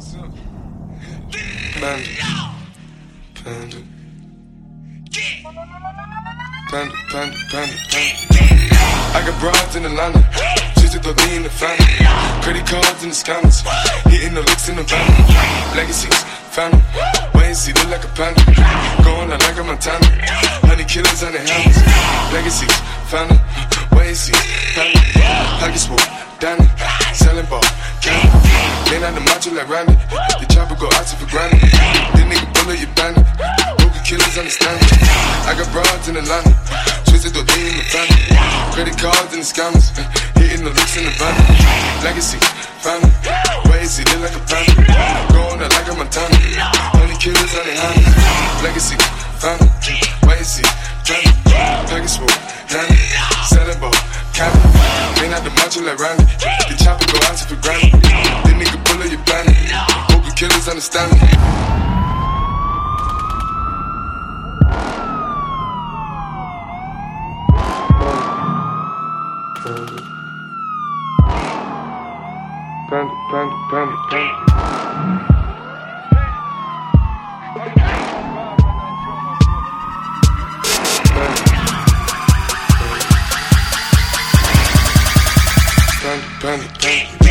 Panda. Panda. Panda, panda, panda, panda. I got broads in Atlanta, just to lean in the family. Credit cards in the scammers, hitting the licks in the van. Legacies, family, wait and see, look like a panda. Going out like a Montana, honey killers on the helmets. Legacies, family, wait and see, family. Pockets full, Danny, selling ball, candy. Lean out the macho like Randy, the chopper go out to for granted. This nigga bullet your bandit, broken killers understand it. I got broads in Atlanta, twisted or in the family. Credit cards and the scammers, hitting the licks in the van. Legacy, family, wait and see, look like a panda. Going out like a Montana, honey killers on the hands. Legacy, family, wait and see, family. Package full, Danny, selling ball, candy. Lean out the macho like Randy, the chopper go out to for granted. This nigga bullet your bandit, broken killers understand me. Panda, panda, panda, panda. Panda, panda, panda.